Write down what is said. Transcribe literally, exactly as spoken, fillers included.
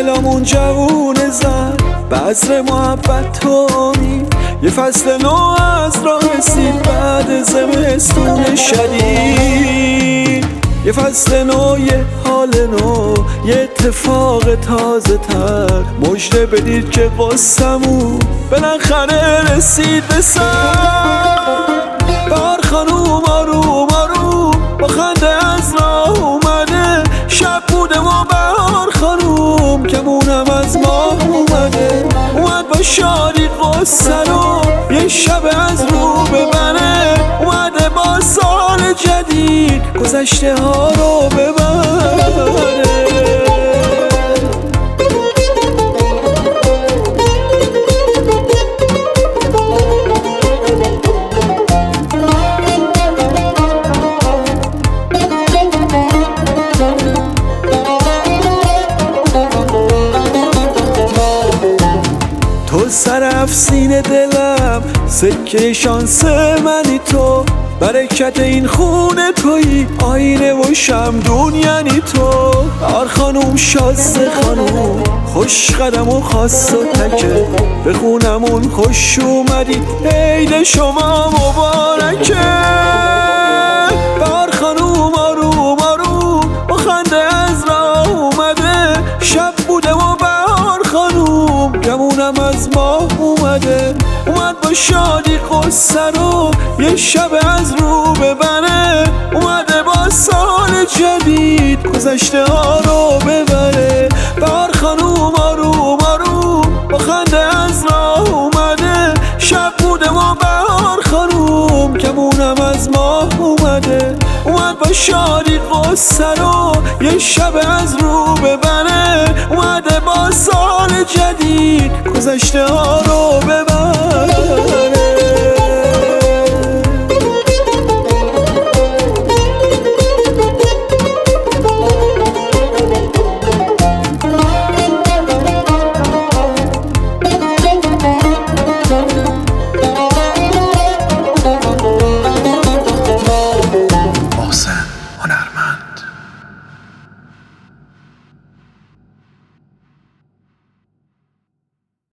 دلمون جوون زد بذر محبت تو امید، یه فصل نو از راه رسید بعد زمستون شدید. یه فصل نو، یه حال نو، یه اتفاق تازه تر، مژده بدید که قصه‌مون بالاخره رسید به سر. بهار خانوم آروم آروم با خنده از راه اومده، شب بوده و بهار خانوم کمونم از ماه اومده. اومد با شادی قصه رو یه شب از رو ببره، اومده با سال جدید گذشته ها رو ببره. تو سر افسین دلم، سکه شانس منی تو، برکت این خونه تویی، آینه و شمدون یعنی تو. بهار خانوم شازده خانوم خوش قدم و خاص و تکه، به خونمون خوش اومدی عید شما مبارکه. بهار خانوم آروم آروم با خنده از راه اومده، شب بوده و بهار خانوم گمونم از ماه اومده. اومد با شادی قصه رو یه شب از رو ببره، اومده با سال جدید گذشته ها رو ببره. بهار خانوم آروم آروم با خنده از راه اومده، شب بوده و بهار خانوم کمونم از ماه اومده. اومد با شادی قصه رو یه شب از رو ببره، اومده با سال جدید گذشته ها رو ببره.